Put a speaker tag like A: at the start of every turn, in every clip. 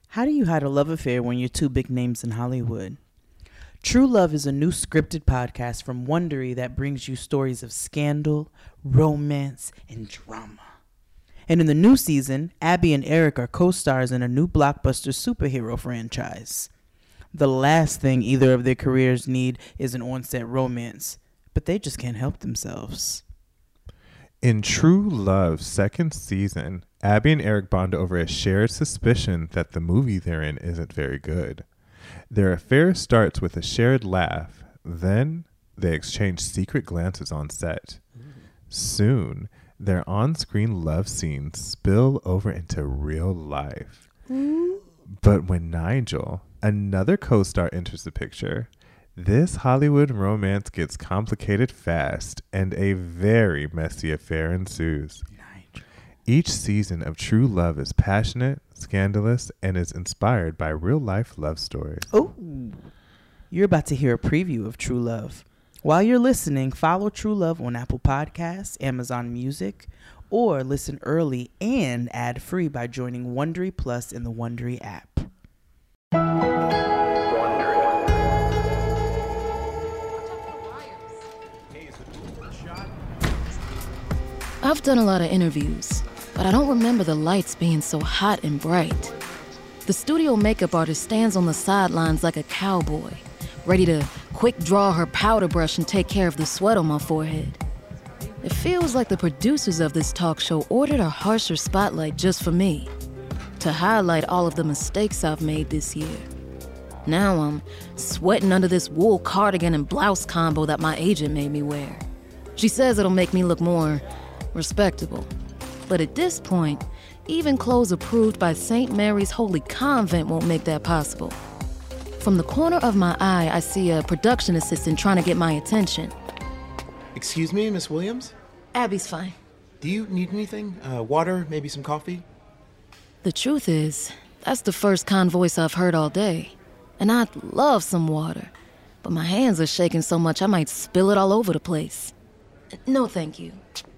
A: How do you hide a love affair when you're two big names in Hollywood? True Love is a new scripted podcast from Wondery that brings you stories of scandal, romance, and drama. And in the new season, Abby and Eric are co-stars in a new blockbuster superhero franchise. The last thing either of their careers need is an on-set romance, but they just can't help themselves.
B: In True Love's second season, Abby and Eric bond over a shared suspicion that the movie they're in isn't very good. Their affair starts with a shared laugh. Then they exchange secret glances on set. Soon, their on-screen love scenes spill over into real life. But when Nigel, another co-star, enters the picture, this Hollywood romance gets complicated fast, and a very messy affair ensues. Each season of True Love is passionate, scandalous, and is inspired by real-life love stories.
A: Oh, you're about to hear a preview of True Love. While you're listening, follow True Love on Apple Podcasts, Amazon Music, or listen early and ad-free by joining Wondery Plus in the Wondery app.
C: I've done a lot of interviews, but I don't remember the lights being so hot and bright. The studio makeup artist stands on the sidelines like a cowboy, ready to quick draw her powder brush and take care of the sweat on my forehead. It feels like the producers of this talk show ordered a harsher spotlight just for me, to highlight all of the mistakes I've made this year. Now I'm sweating under this wool cardigan and blouse combo that my agent made me wear. She says it'll make me look more respectable. But at this point, even clothes approved by St. Mary's Holy Convent won't make that possible. From the corner of my eye, I see a production assistant trying to get my attention.
D: Excuse me, Miss Williams?
C: Abby's fine.
D: Do you need anything? Water, maybe some coffee?
C: The truth is, that's the first kind voice I've heard all day. And I'd love some water. But my hands are shaking so much I might spill it all over the place. No, thank you.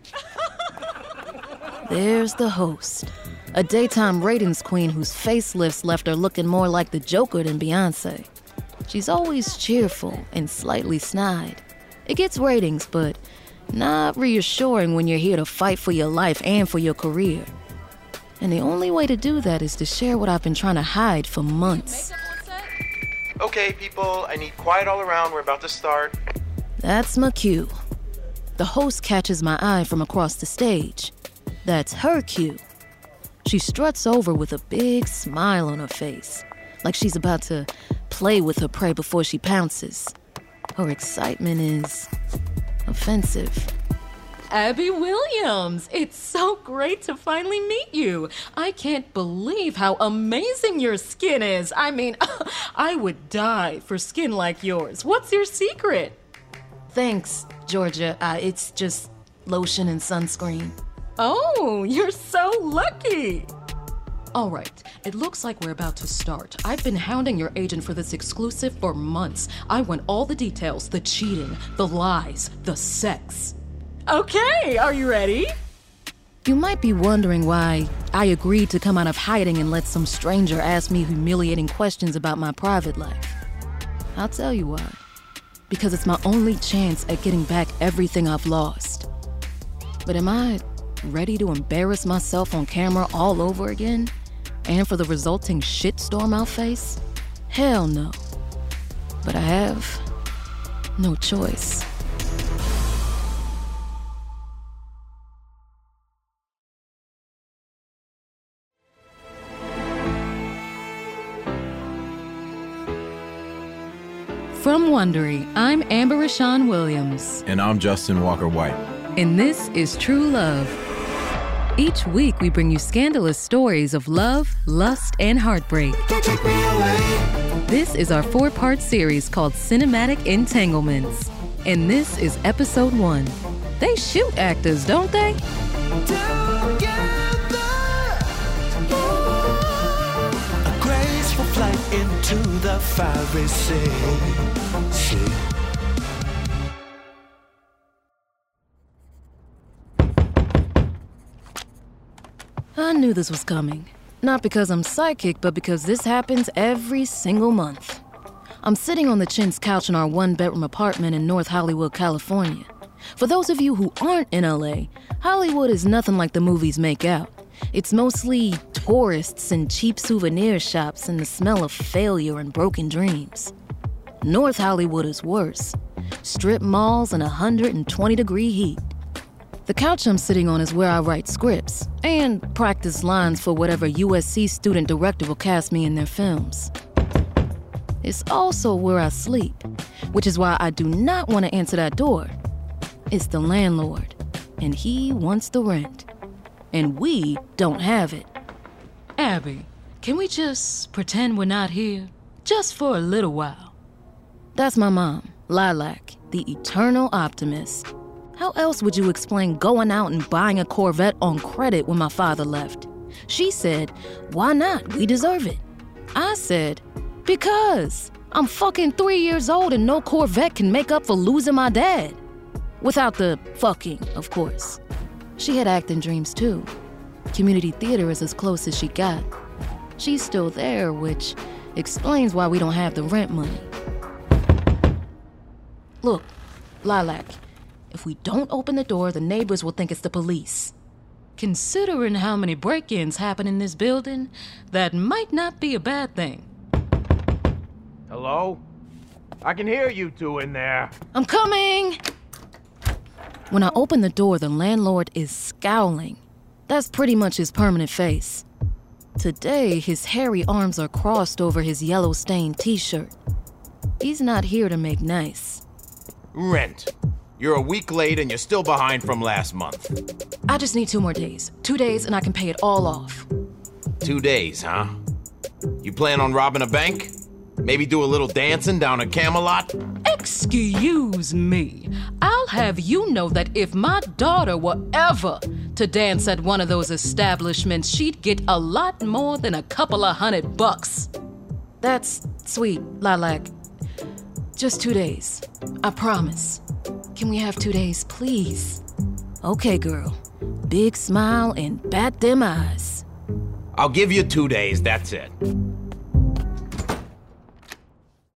C: There's the host, a daytime ratings queen whose facelifts left her looking more like the Joker than Beyonce. She's always cheerful and slightly snide. It gets ratings, but not reassuring when you're here to fight for your life and for your career. And the only way to do that is to share what I've been trying to hide for months.
D: Okay, people, I need quiet all around. We're about to start.
C: That's my cue. The host catches my eye from across the stage. That's her cue. She struts over with a big smile on her face, like she's about to play with her prey before she pounces. Her excitement is offensive.
E: Abby Williams, it's so great to finally meet you. I can't believe how amazing your skin is. I mean, I would die for skin like yours. What's your secret?
C: Thanks, Georgia. It's just lotion and sunscreen.
E: Oh, you're so lucky. All right, it looks like we're about to start. I've been hounding your agent for this exclusive for months. I want all the details, the cheating, the lies, the sex. Okay, are you ready?
C: You might be wondering why I agreed to come out of hiding and let some stranger ask me humiliating questions about my private life. I'll tell you why. Because it's my only chance at getting back everything I've lost. But am I ready to embarrass myself on camera all over again? And for the resulting shitstorm I'll face? Hell no. But I have no choice.
E: From Wondery, I'm Amber Rashawn Williams.
F: And I'm Justin Walker White.
E: And this is True Love. Each week, we bring you scandalous stories of love, lust, and heartbreak. This is our 4-part series called Cinematic Entanglements. And this is episode 1. They shoot actors, don't they?
G: A graceful flight into the fiery sea.
C: I knew this was coming. Not because I'm psychic, but because this happens every single month. I'm sitting on the Chin's couch in our one-bedroom apartment in North Hollywood, California. For those of you who aren't in LA, Hollywood is nothing like the movies make out. It's mostly tourists and cheap souvenir shops and the smell of failure and broken dreams. North Hollywood is worse. Strip malls and 120-degree heat. The couch I'm sitting on is where I write scripts and practice lines for whatever USC student director will cast me in their films. It's also where I sleep, which is why I do not want to answer that door. It's the landlord, and he wants the rent. And we don't have it.
E: Abby, can we just pretend we're not here? Just for a little while.
C: That's my mom, Lilac, the eternal optimist. How else would you explain going out and buying a Corvette on credit when my father left? She said, why not? We deserve it. I said, because I'm fucking 3 years old and no Corvette can make up for losing my dad. Without the fucking, of course. She had acting dreams too. Community theater is as close as she got. She's still there, which explains why we don't have the rent money. Look, Lilac, if we don't open the door, the neighbors will think it's the police.
E: Considering how many break-ins happen in this building, that might not be a bad thing.
D: Hello? I can hear you two in there.
C: I'm coming! When I open the door, the landlord is scowling. That's pretty much his permanent face. Today, his hairy arms are crossed over his yellow-stained t-shirt. He's not here to make nice.
F: Rent. You're a week late and you're still behind from last month.
C: I just need 2 more days. 2 days and I can pay it all off.
F: 2 days, huh? You plan on robbing a bank? Maybe do a little dancing down at Camelot?
E: Excuse me. I'll have you know that if my daughter were ever to dance at one of those establishments, she'd get a lot more than a couple of $100.
C: That's sweet, Lilac. Just 2 days. I promise. Can we have 2 days, please? Okay, girl. Big smile and bat them eyes.
F: I'll give you 2 days, that's it.